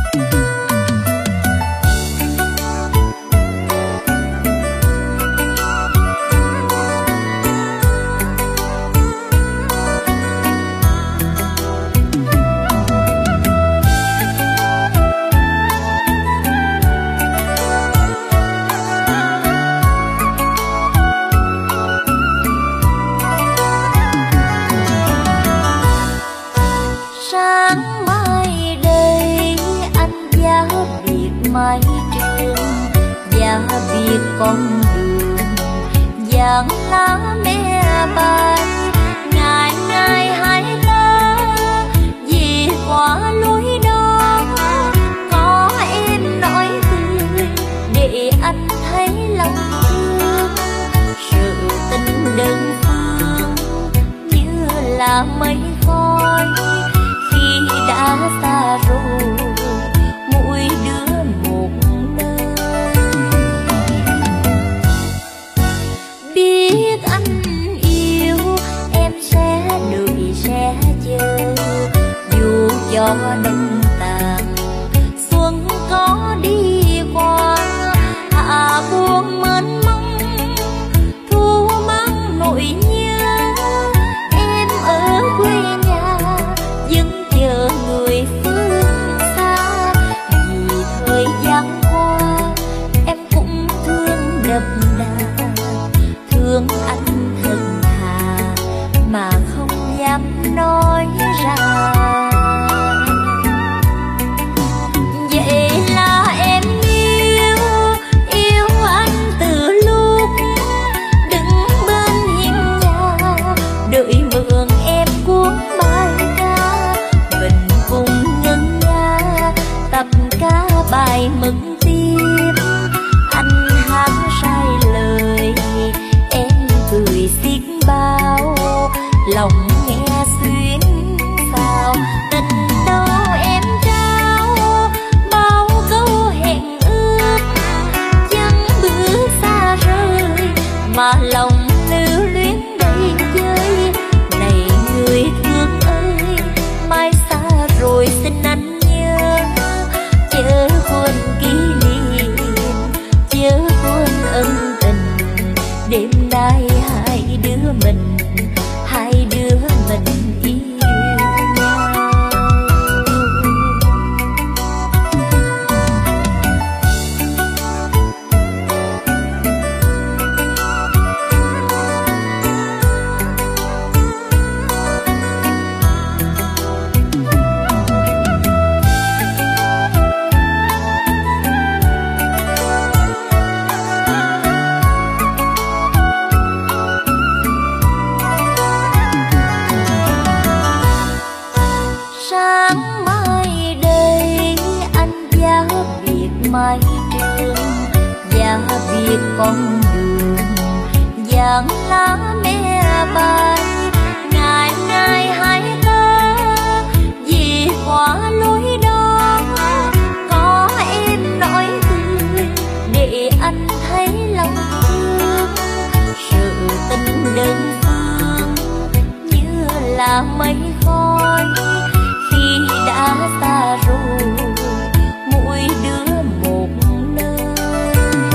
mái trường và biết con đường vàng lá mẹ bay ngày ngày hai ta về qua lối đó có em nói cười để anh thấy lòng thương sự tình đơn phương như là mây khói khi đã xa rồi mỗi đứa một nơi. Biết anh yêu em sẽ đợi sẽ chờ dù cho đông tàn xuân có đi qua hạ buông mênh mông thu mang nỗi nhớ em ở quê nhà vẫn chờ người phương xa vì thời gian qua em cũng thương đậm đà thương anh thật thà mà không dám nói ra. Vậy là em yêu anh từ lúc đứng bên hiên nhà đợi mượn em cuốn bài ca mình cùng ngân nga tập ca bài mừng tim anh hát sai lời em cười xiết bao lòng nghe xuyến sao tình đâu em trao bao câu hẹn ước chẳng bước xa rời mà lòng lưu luyến đầy chơi này người thương ơi mai xa rồi xin anh nhớ chớ quên kỷ niệm chớ quên ân tình đêm nay hai đứa mình yêu nhau. Sáng mai đây anh giá biệt mái trường và biệt con đường vàng lá mẹ bay ngày ngày hai ta về qua lối đó có em nói cười để anh thấy lòng thương sự tình đơn phương như là mây khói khi đã xa rồi mỗi đứa một nơi.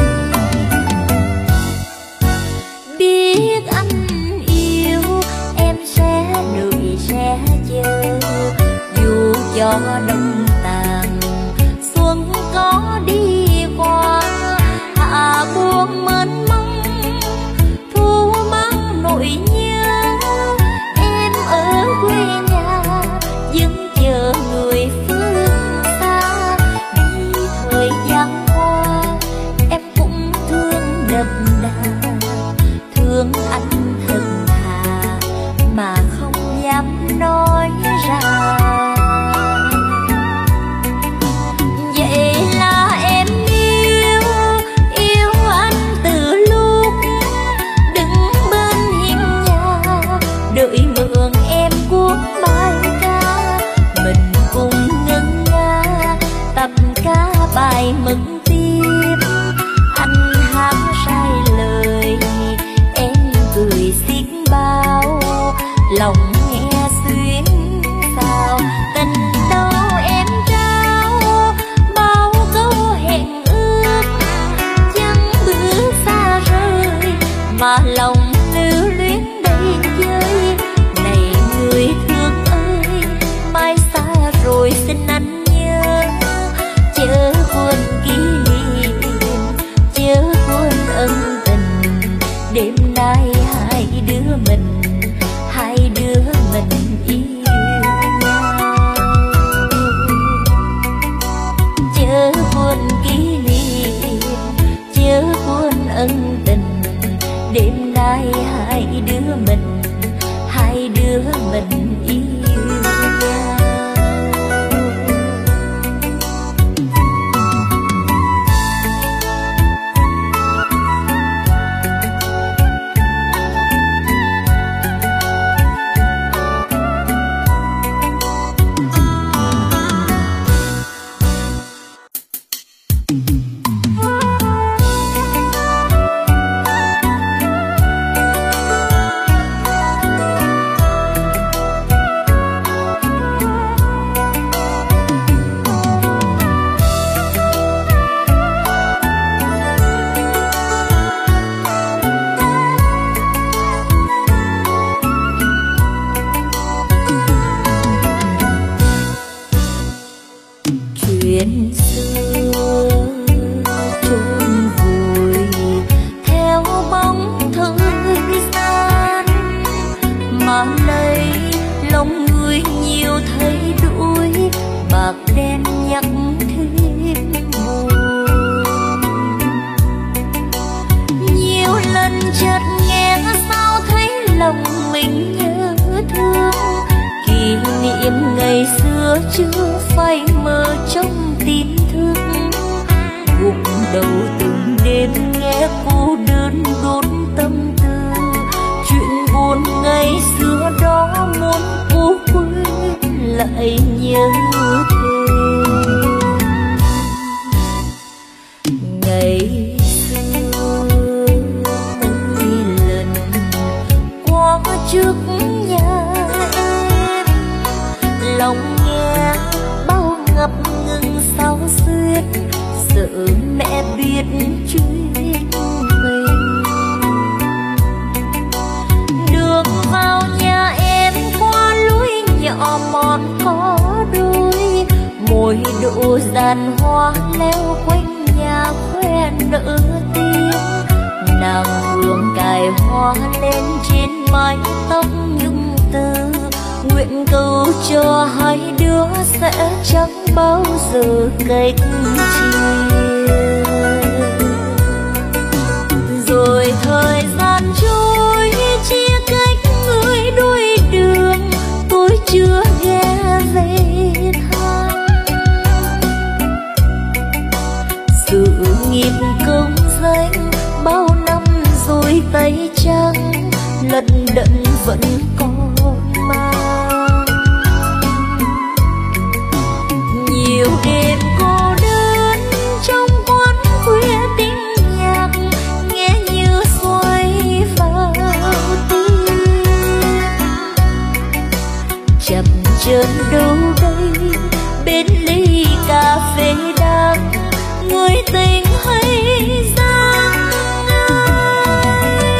Biết anh yêu em sẽ đợi sẽ chờ dù cho đông tàn xuân có đi qua hạ buông mênh mông thu mang nỗi nhớ em ở quê nhà vẫn chờ người phương xa vì thời gian qua em cũng thương đậm đà thương anh thật thà mà không dám nói ra. Vậy là em yêu anh từ lúc đứng bên hiên nhà đợi mượn em cuốn bài ca mình cùng ngân nga tập ca bài mừng tim anh hát sai lời em cười xiết bao lòng nghe xuyến sao tình đâu em trao chưa phai mờ trong tim thương, gục đầu từng đêm nghe cô đơn đốt tâm tư. Chuyện buồn ngày xưa đó muốn cô quên lại nhớ thêm. Ngày xưa mỗi lần qua trước nhà em, lòng nghe bao ngập ngừng sao xuyên, sợ mẹ biết chuyện mình. Đường vào nhà em qua lối nhỏ mòn có đôi, môi độ giàn hoa leo quanh nhà khoe nở tiếng. Nàng hương cài hoa lên trên mái tóc nhung tơ, nguyện cầu cho hai đứa sẽ chẳng bao giờ cách chia. Rồi thời gian trôi chia cách người đôi đường, tôi chưa ghé về thăm. Sự nghiệp công danh bao năm rồi tay trắng, lận đận vẫn còn mang. Nhiều đêm cô đơn trong quán khuya tiếng nhạc, nghe như xoay vào tim. Chập chờn đâu đây bên ly cà phê đắng, người tình hay giang ai.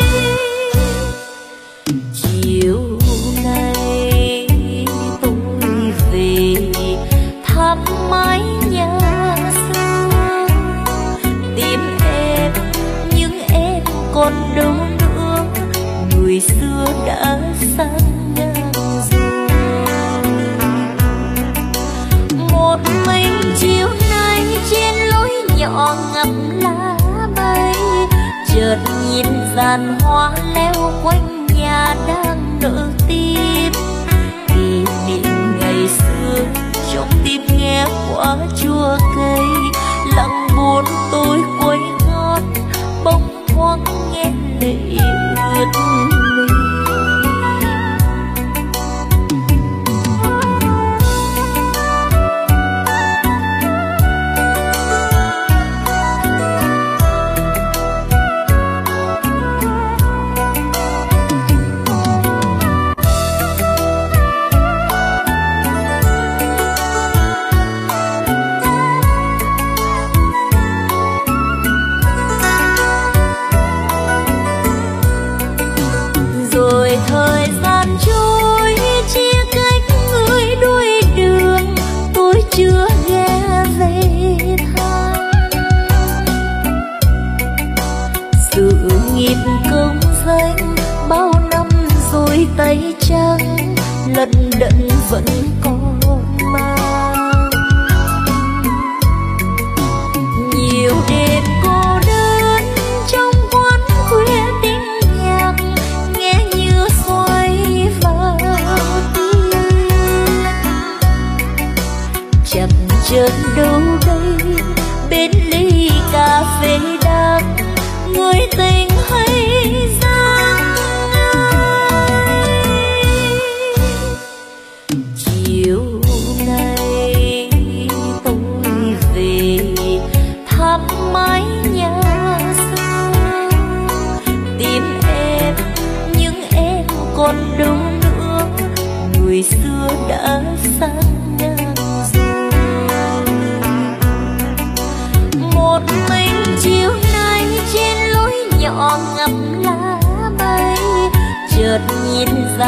Chiều nay tôi về thăm mái nhà xưa, tìm em nhưng em còn đâu nữa, người xưa đã sang ngang rồi. Một mình chiều nay trên lối nhỏ ngập lá bay, chợt nhìn dàn hoa leo quanh nhà đang nở tim. Kỷ niệm ngày xưa trong tim nghe quá chua cay, lặng buồn tôi quay gót bỗng thoáng nghe lệ ướt mi. Rồi thời gian trôi chia cách người đôi đường, tôi chưa ghé về thăm. Sự nghiệp công danh bao năm rồi tay trắng, lận đận vẫn còn mang. Nhiều đêm cô đơn trong quán khuya tiếng nhạc, nghe như xoay vào tim. Chập chờn đâu đây bên ly cà phê đắng, người tình hay giang ai. Chiều nay tôi về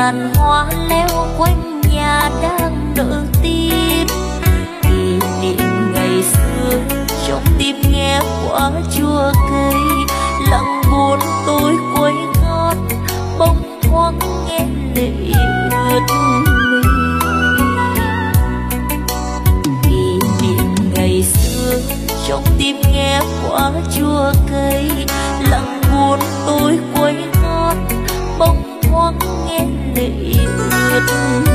Giàn hoa leo quanh nhà đang đợi tin, kỷ niệm ngày xưa trong tim nghe quá chua cay. Lặng buồn tôi quay gót bỗng thoáng nghe lệ ướt mi. Kỷ niệm ngày xưa trong tim nghe quá chua cay. Lặng buồn tôi quay gót bỗng thoáng nghe lệ ướt mi.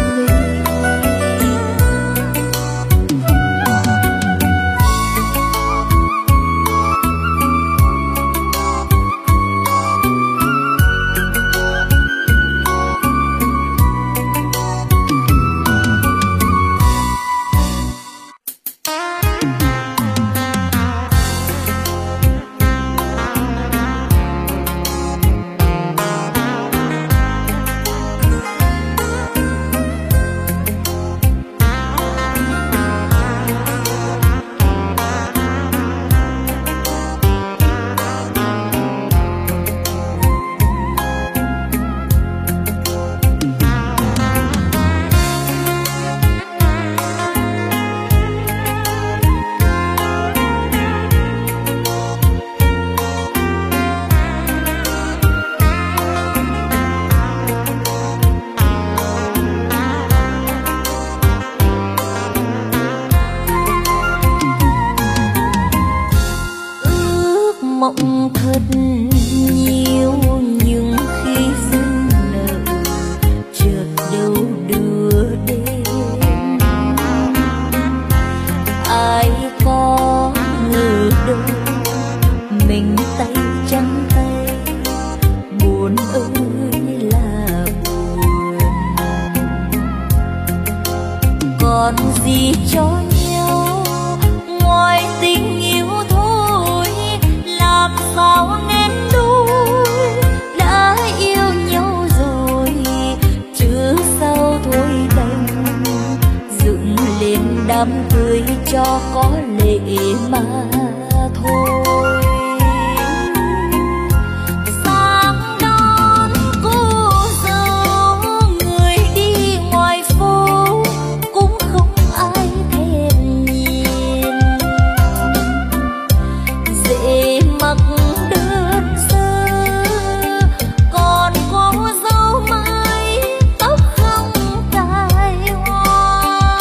Mộng thật nhiều nhưng khi duyên nợ chợt đâu đưa đến. Ai có ngờ đâu mình tay trắng tay, buồn ơi là buồn. Còn gì cho nhau ngoài tình yêu thôi, làm sao nên đôi đã yêu nhau rồi, chứ sao thôi đành dựng lên đám cưới cho có lệ mà thôi. Sáng đón cô dâu người đi ngoài phố cũng không ai thèm nhìn, dễ mặc đơn sơ còn cô dâu mới tóc không cài hoa.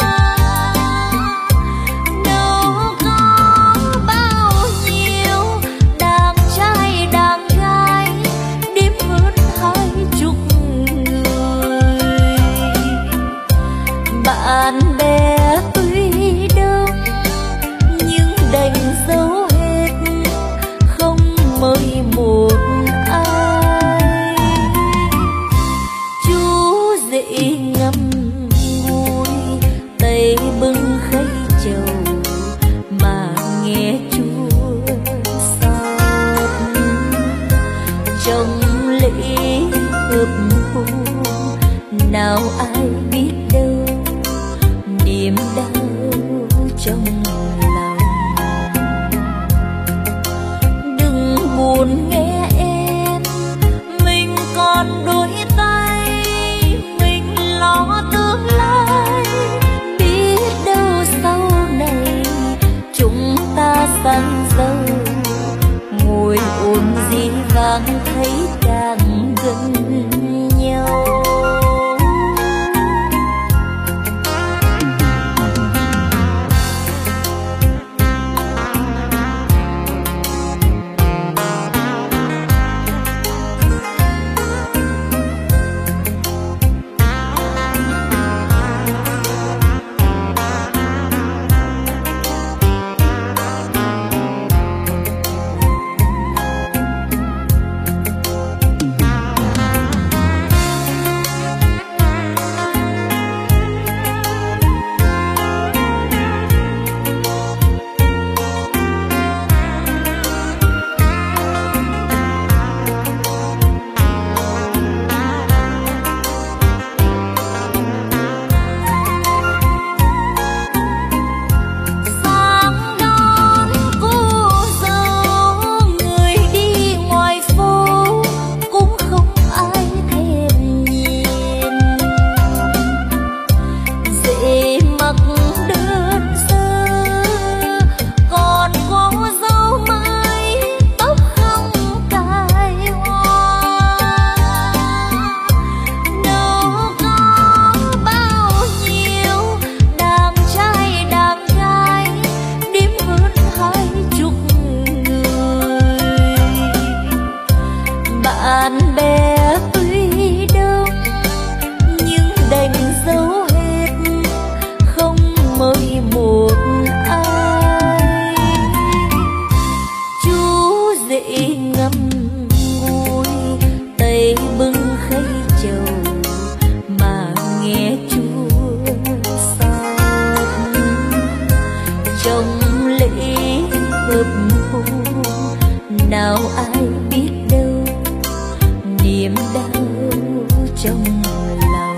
Đâu có bao nhiêu đàn trai đàn gái đếm hơn 20 người. Bạn bè tuy đông nhưng đành giấu hết không mời một ai. Chú dậy ngâm ngùi tay bưng khay trầu mà nghe chua xót. Trong lễ hợp hôn nào ai biết đâu niềm đau trong lòng. Đừng buồn nghe em, mình còn đôi tay, mình lo tương lai. Biết đâu sau này chúng ta sang dâu, ngồi ôn dĩ vãng thấy càng gần nhau. bạn bè tuy đông nhưng đành dấu hết không mời một ai. Chú dễ ngâm ngùi tay bưng khay trầu mà nghe chua xót. Trong lễ hợp hôn nào ai biết đâu niềm đau trong lòng.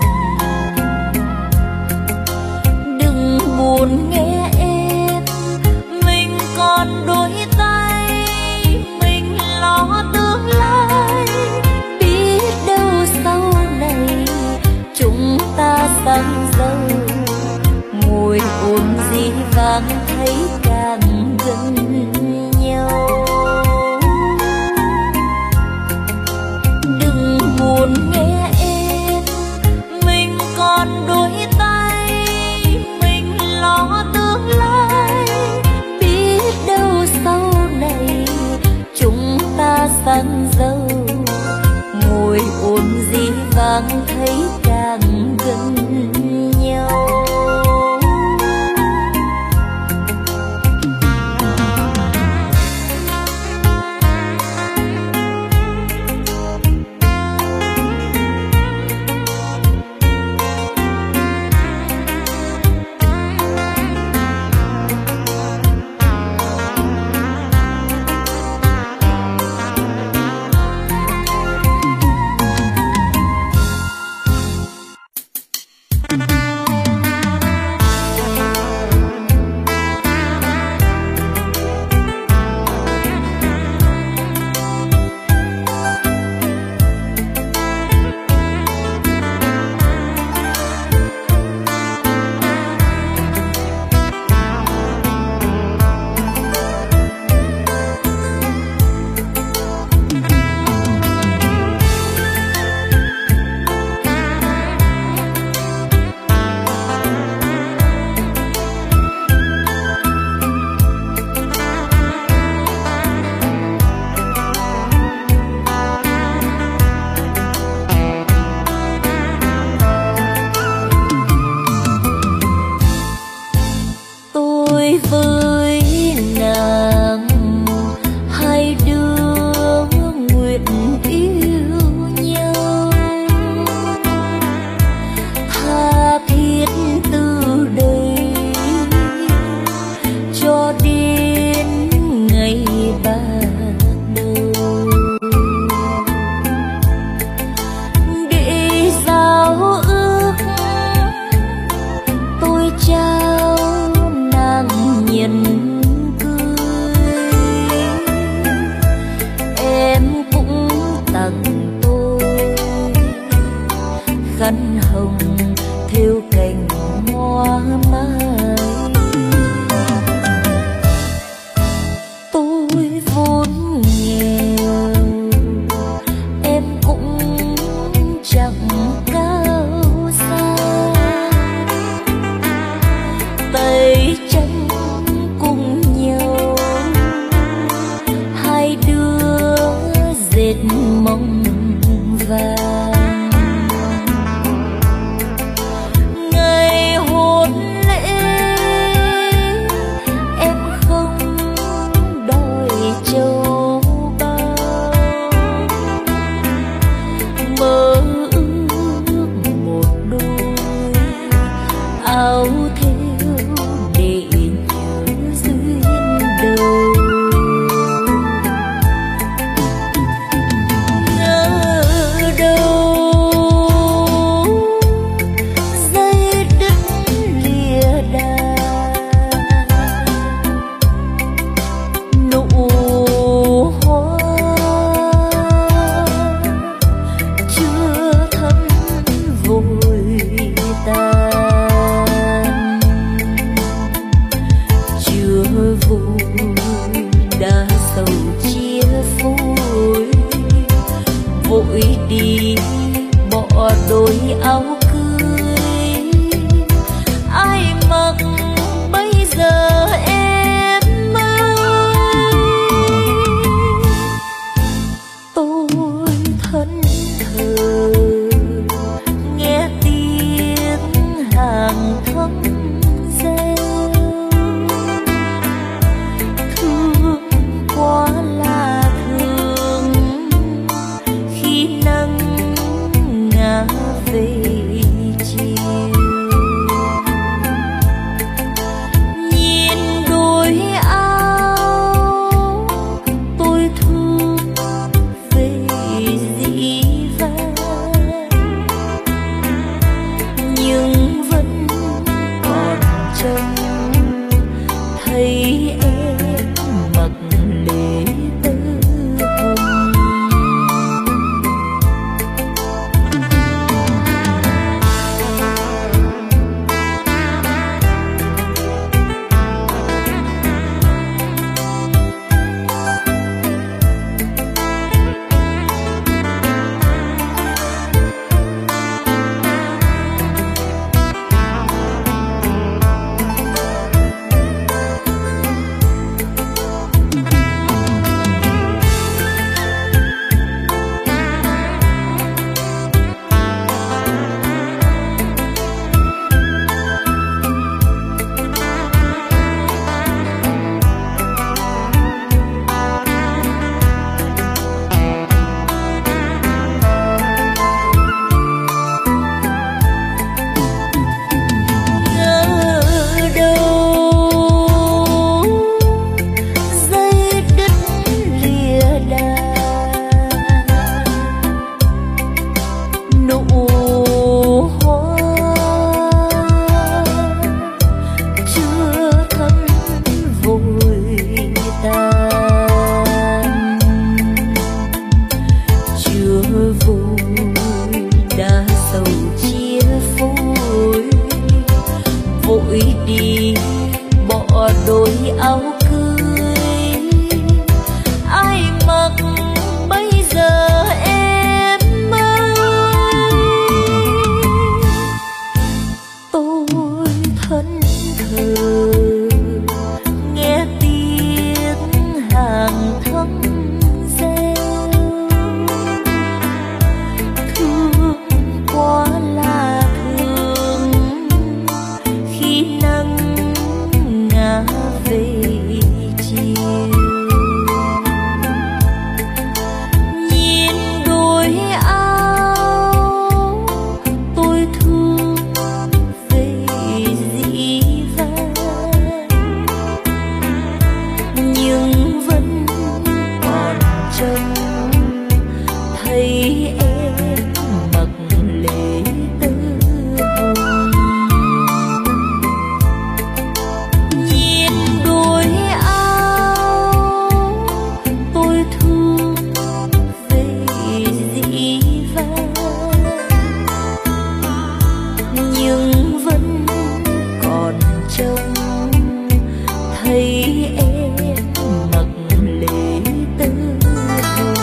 Đừng buồn nghe em, mình còn đôi tay, mình lo tương lai. Biết đâu sau này chúng ta sang giàu, ngồi ôm dĩ vãng thấy càng gần nhau. Đừng buồn nghe em, mình còn đôi tay, mình lo tương lai. Biết đâu sau này chúng ta sang giàu, ngồi ôm dĩ vãng thấy càng gần nhau. Nhìn đổi áo cưới. Ai mặc bây giờ em ơi? Tôi thẫn thờ nghe tiếng hàng thấm reo, thương quá là thương khi nắng ngả về chiều. Nhìn đôi áo tôi thương về dĩ vãng, nhưng vẫn còn trông thấy em mặc lễ tơ hồng. Nhìn đôi áo tôi thương về dĩ vãng, nhưng vẫn còn trông thấy em mặc lễ tơ hồng.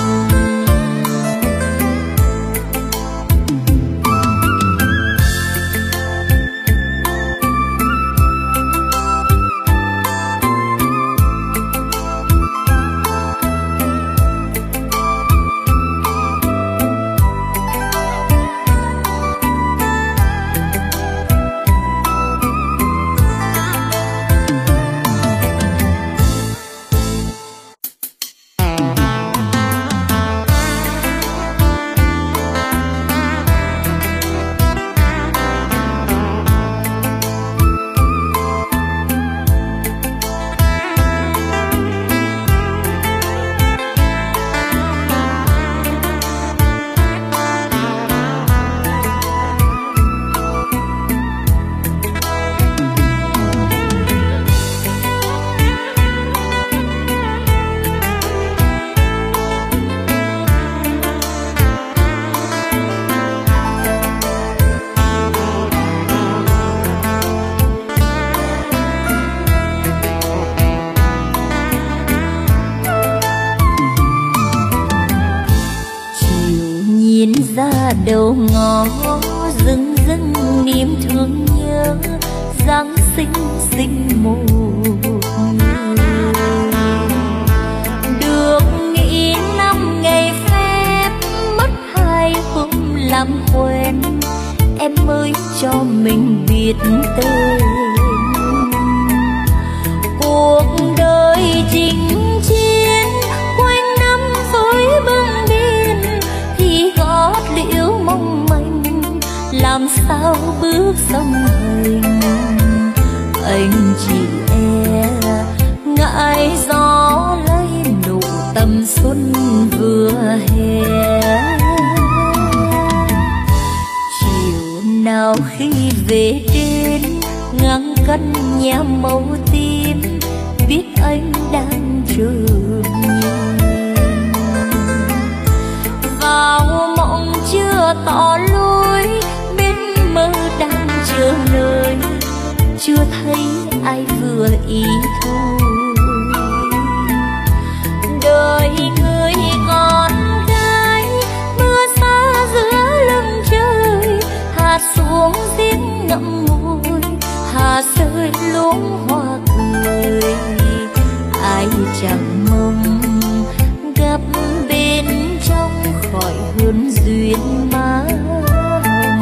Nhìn ra đầu ngõ dưng dưng niềm thương nhớ Giáng sinh sinh một người. Được nghỉ 5 ngày phép mất 2 hôm làm quen, em mới cho mình biết tên. Cuộc đời chinh chiến quanh năm với bưng biên thì gót liễu mong manh làm sao bước song hành. Anh chỉ e ngại gió lấy nụ tầm xuân vừa hè. Chiều nào khi về đến ngang căn nhà màu tím, biết anh đang chờ nhìn. Vào mộng chưa tỏ lối, bên mơ đang chờ nơi, chưa thấy ai vừa ý thôi. Đời người con gái mưa xa giữa lưng trời, hạt xuống giếng ngậm ngùi, hà rơi luống hoa cười. Ai chẳng mong gặp bên trong khỏi hương duyên má hồng.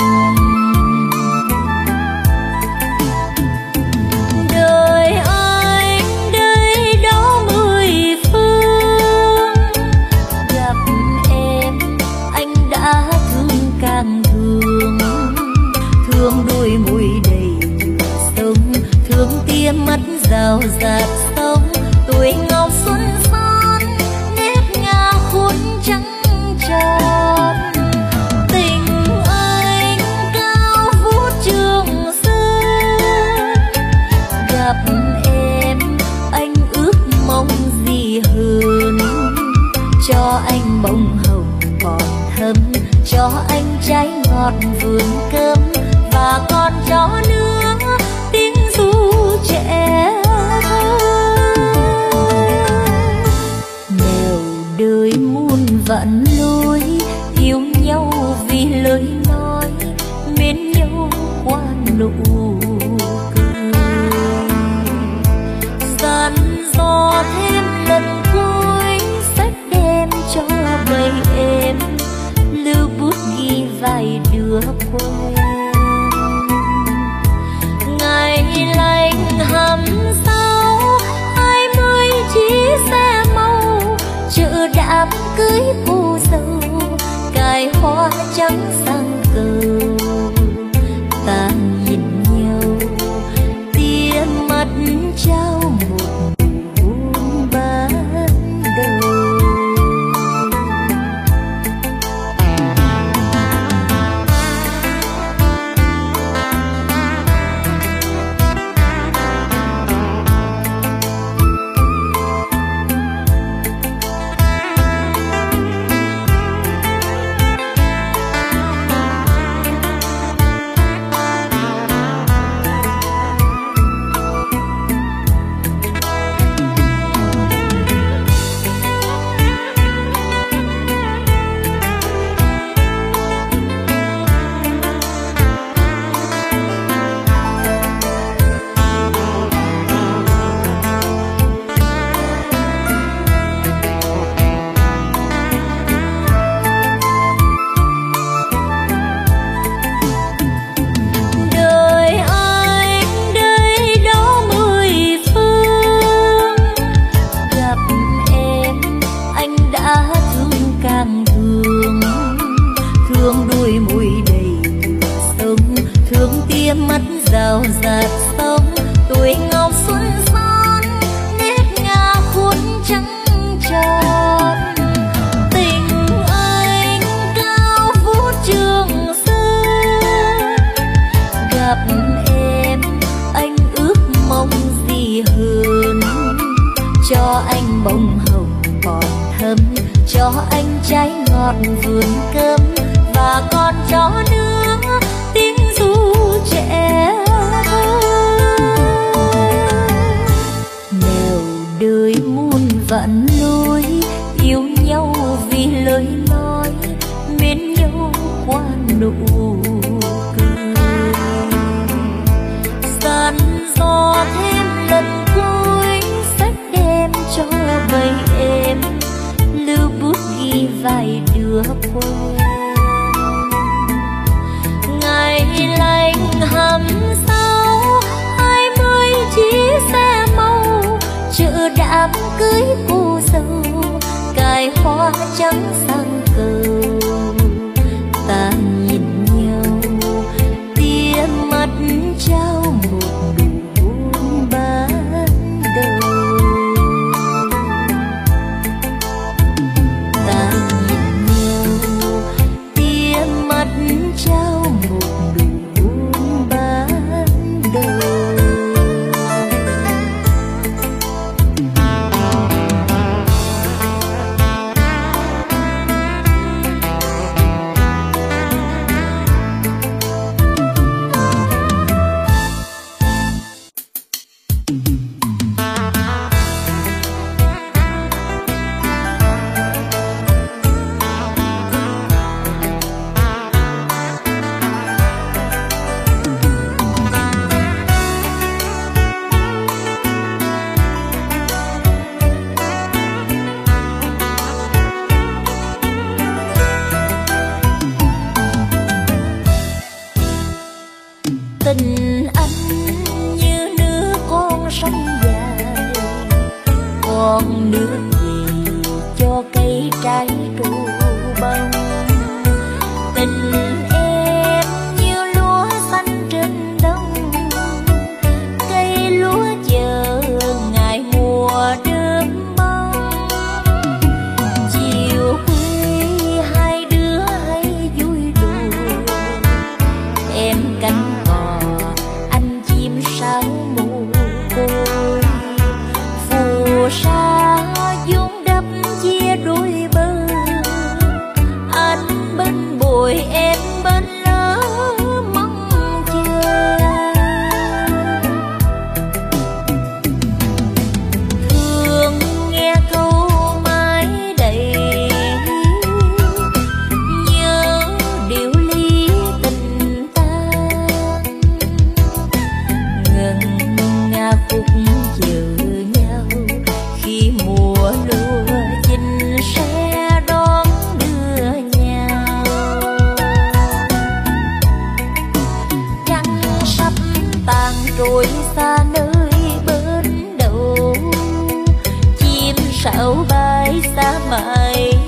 Đời anh đây đó 10 phương, gặp em anh đã thương càng thương. Thương đôi môi đầy sông, thương tia mắt rào rạt sông. Tuổi ngọc xuân son nếp ngà khuôn trắng tròn. Tình anh cao vút trường sơn, gặp em anh ước mong gì hơn. Cho anh bông hồng còn thơm, cho anh trái ngọt vườn cơm, và còn cho nữa tiếng ru trẻ thơ. đám cưới cô dâu, cài hoa trắng sang cầu. Ta nhìn nhau tia mắt trao một nụ hôn ban đầu. Mắt rào rạt sông tuổi ngọc xuân son, nét ngà khuôn trắng tròn. Tình anh cao vút trường sơn, gặp em anh ước mong gì hơn. Cho anh bông hồng còn thơm, cho anh trái ngọt vườn cơm, và còn cho nữa tiếng ru trẻ nèo đời muôn vạn lối. Yêu nhau vì lời nói, mến nhau qua nụ cười. Gian gió thêm lần cuối, sách đem cho bầy em, lưu bút ghi vài đứa quen. Ngày lành hầm sau 20 chiếc xe màu, chợ đám cưới cô dâu, cài hoa trắng sang cầu. Ta nhìn nhau tia mắt trao một nụ hôn ban đầu. Ta nhìn nhau tia mắt trao một nụ hôn ban đầu. Tình anh như nước con sông dài, còn nước gì cho cây trái trổ bông. Tình em như lúa xanh trên đông, cây lúa chờ ngày mùa đơm bông. Chiều khuya hai đứa hay vui đùa, em cánh sao mù côi. Phù sa dung đắp chia đôi bờ, anh bên bồi em bên lỡ mong chờ. Thường nghe câu mái đầy, nhớ điều ly tình ta. Nga khúc chờ nhau khi mùa lúa chín sẽ đón đưa nhau. Trăng sắp tàn trôi xa nơi bên đầu, chim sáo bay xa mãi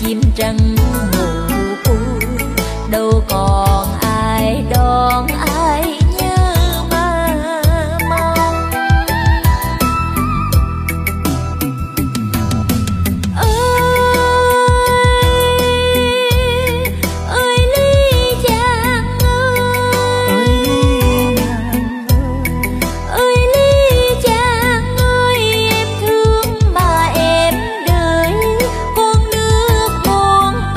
chim trắng mù đâu còn ai đón ai nhớ mà mong. Ơi ly chàng ơi ly chàng ơi, em thương mà em đợi con nước muôn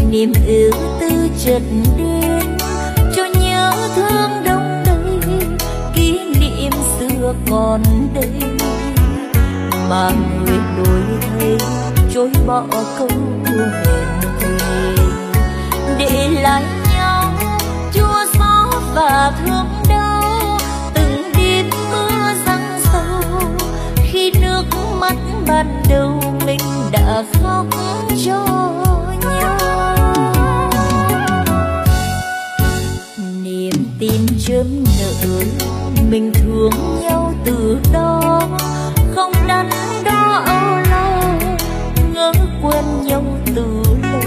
niềm ưu tư chợt đến cho nhớ thương đông đầy, kỷ niệm xưa còn đây mà người đổi thay chối bỏ câu hẹn thề, để lại nhau chua xót và thương đau từng đêm mưa giăng sâu, khi nước mắt ban đầu mình đã khóc cho nhau. Niềm tin chớm nở mình thương nhau từ đó, không đắn đo âu lo ngỡ quên nhau từ lâu,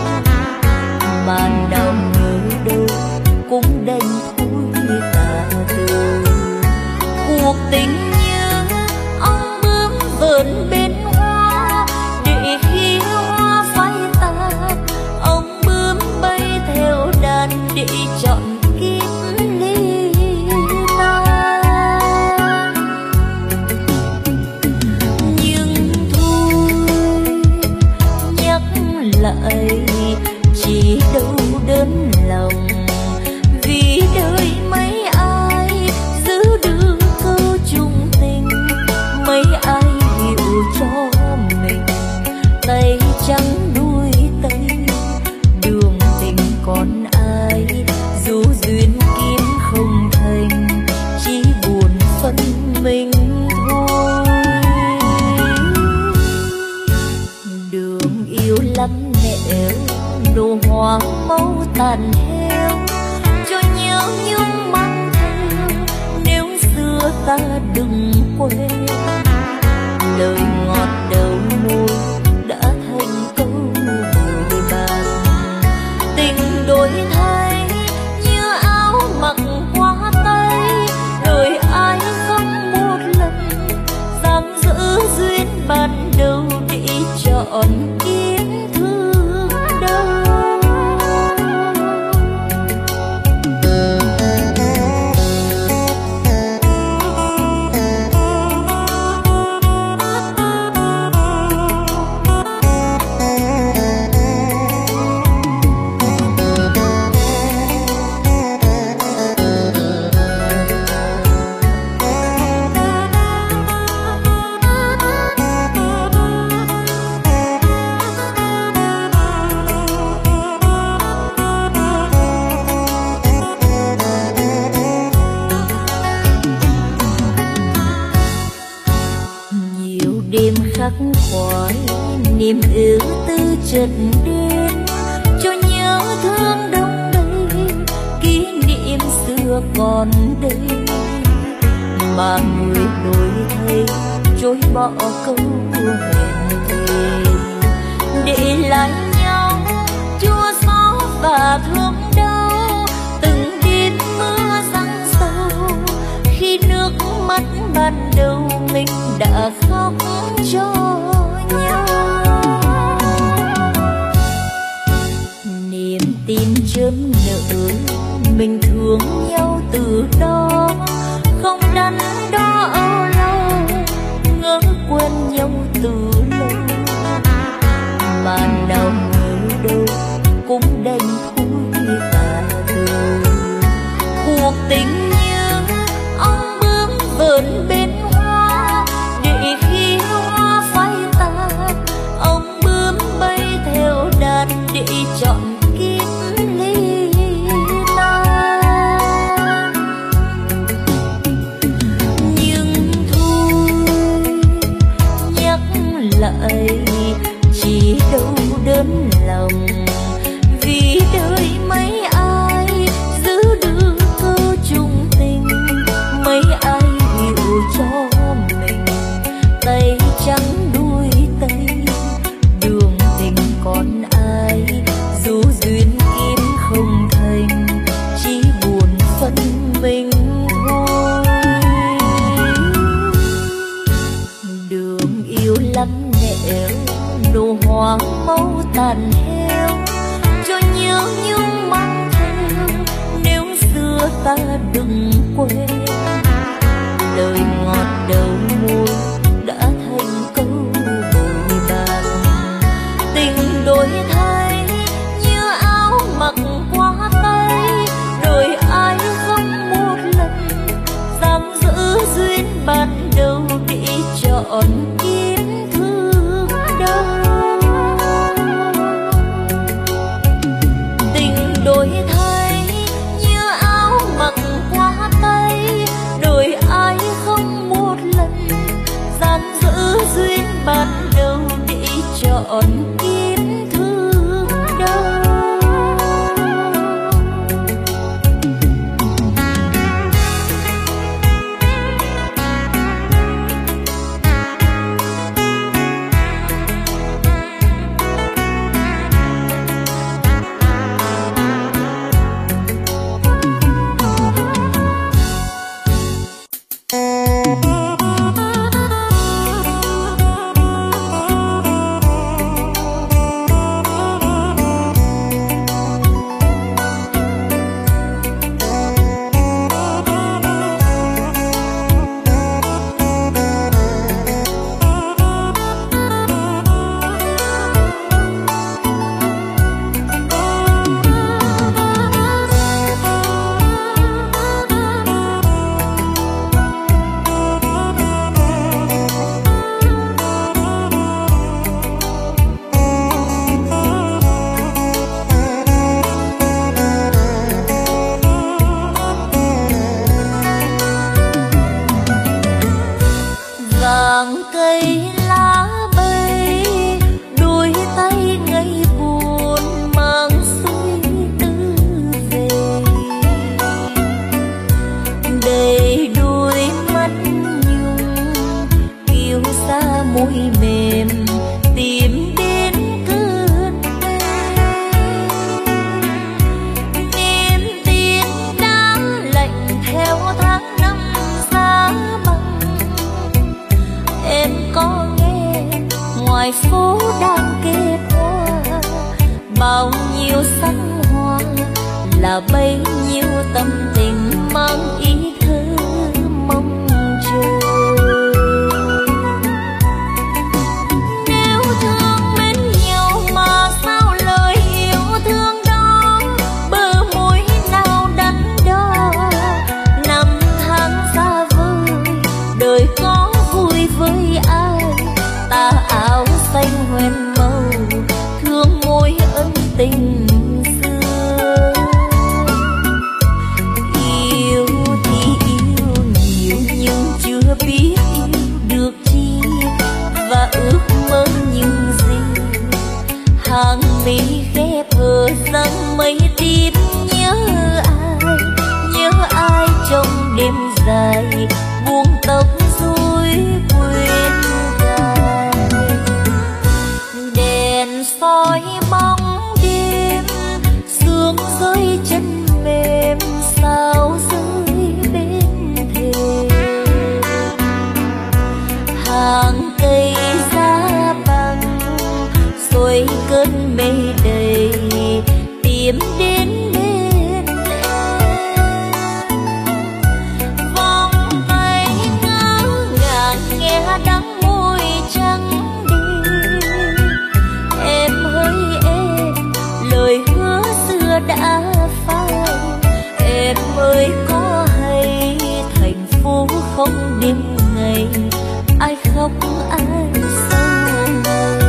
mà nào ngờ đâu cũng đành thôi cả đời. Cuộc tình như ong bướm vờn bên hoa, để khi hoa phai tàn ong bướm bay theo đàn để chọn kiếp ly nan. Nhưng thôi nhắc lại chỉ đâu đớn lòng, vì đời mấy ai giữ được câu chung tình, mấy ai hiểu cho mình tay trắng đuôi tay, đường tình còn ai dù duyên kiếm không thành, chỉ buồn phân mình thôi. Đường yêu lắm nẻo đồ hoang máu tàn heo, cho nhớ nhung mang theo nếu xưa ta đừng quên. Lời ngọt đầu môi đã thành câu bồi bàn, tình đổi thay như áo mặc qua tay, đời ai không một lần dám giữ duyên ban đầu để chọn kiếp thương đau. Đêm khắc khoải niềm ưu tư chợt đến cho nhớ thương đông đầy, kỷ niệm xưa còn đây mà người đổi thay chối bỏ câu hẹn thề, để lại nhau chua xót và thương đau từng đêm mưa giăng sâu, khi nước mắt ban đầu mình đã khóc cho nhau. Niềm tin chớm nở mình thương nhau từ đó, không đắn đo âu lo ngỡ quên nhau từ lâu, mà nào ngờ đâu cũng đành thôi cả đời. Cuộc tình như ong bướm vờn bên hoa, để khi hoa phai tàn ong bướm bay theo đàn để chọn kiếp ly nan. Nhưng thôi nhắc lại chỉ đâu đớn lòng, vì đời mấy ai giữ được câu chung tình, mấy ai hiểu cho mình tay trắng đuôi tay, đường tình còn ai dù duyên kiếm không thành, chỉ buồn phân mình thôi. Đường yêu lắm nẻo đồ hoang máu tàn heo, bao nhiêu sắc hoa là bấy nhiêu tâm tình mang ý thơ mong chờ. Nếu thương mến nhau mà sao lời yêu thương đó bờ môi nào đắn đo. Năm tháng xa vời đời có vui với ai, ta áo xanh hoen màu thương môi ân tình xưa. Yêu thì yêu nhiều nhưng chưa biết yêu được chi, và ước mơ những gì hàng mi khép hờ rằng mây tiếp nhớ ai trong đêm dài buông tóc rối quên cài. Đèn soi bóng đêm sương rơi chân mềm sao rơi bên thềm. Hàng cây giá bằng xuôi cơn mây đầy tìm đến bên em. Vòng tay ngỡ ngàng nghe đắng môi trắng đi. Em hỡi em lời hứa xưa đã phai. Em ơi có hay thành phố không đêm ngày ai khóc ai sầu ngày.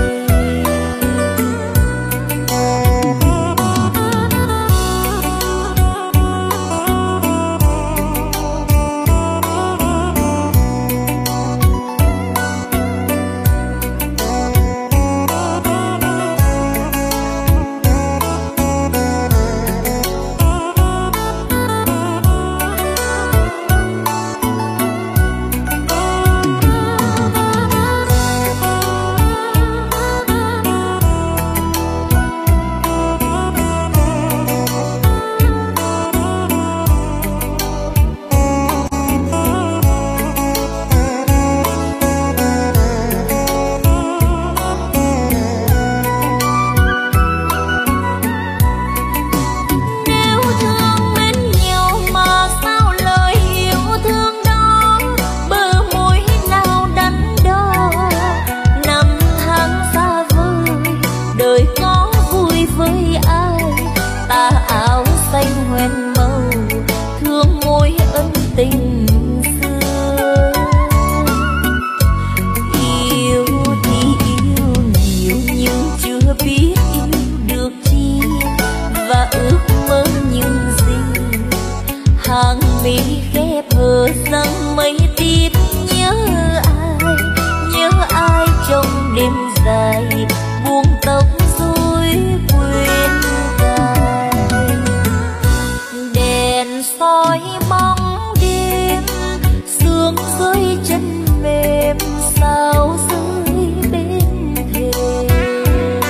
Tình xưa yêu thì yêu nhiều nhưng chưa biết yêu được chi, và ước mơ những gì hàng mi khép hờ rằng mây tiếp nhớ ai trong đêm dài buông tóc rối quên cài. Đèn soi bóng sương rơi chân mềm sao rơi bên thềm.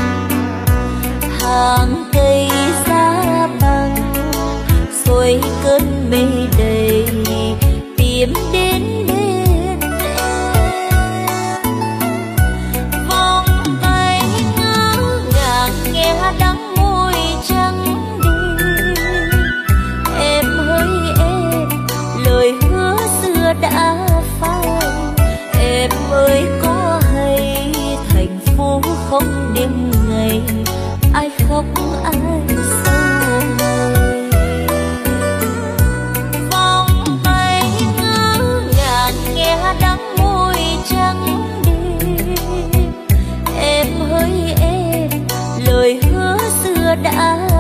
Hàng cây giá bằng xuôi cơn mây đầy tìm đến bên em. Vòng tay ngỡ ngàng nghe đắng môi trắng đi. Em hỡi em lời hứa xưa đã phai. Em ơi có hay thành phố không đêm ngày ai khóc ai sầu ngày. Vòng tay ngỡ ngàng nghe đắng môi trắng đêm. Em hỡi em lời hứa xưa đã